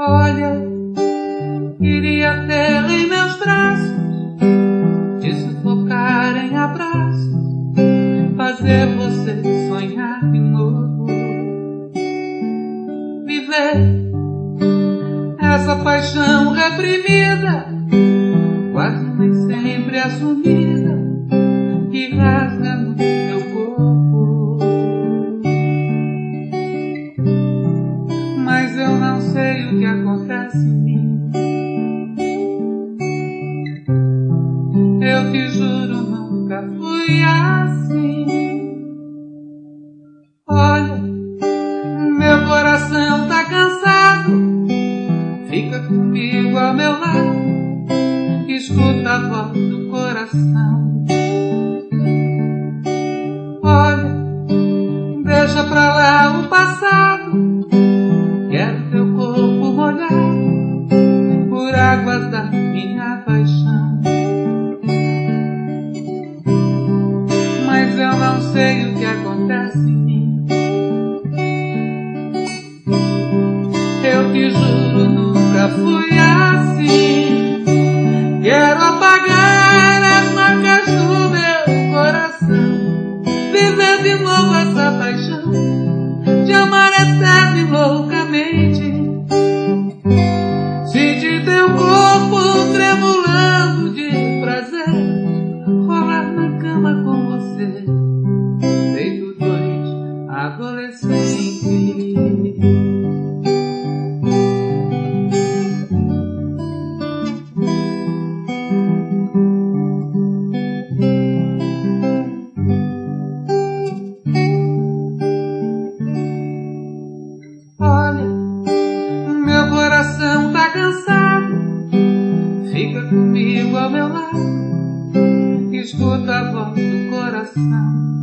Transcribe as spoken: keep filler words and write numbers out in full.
Olha, queria tê-la em meus braços, te sufocar em abraços, fazer você sonhar de novo, viver essa paixão reprimida, quase nem sempre assumida, que rasga no meu corpo. Mas eu não sei o que acontece em mim. Eu te juro, nunca fui assim. Olha, meu coração tá cansado, fica comigo ao meu lado, escuta a voz do coração. Olha, deixa pra lá o passado, quero teu corpo molhado por águas da minha paixão. Mas eu não sei o que acontece em mim. Eu te juro, nunca fui assim. Quero apagar as marcas do meu coração, viver de novo essa paixão, te amar eterna e loucamente, sentir teu corpo tremulando de prazer, rolar na cama com você, feito dois adolescentes. Olha, meu coração tá cansado, fica comigo ao meu lado, escuta a voz do coração.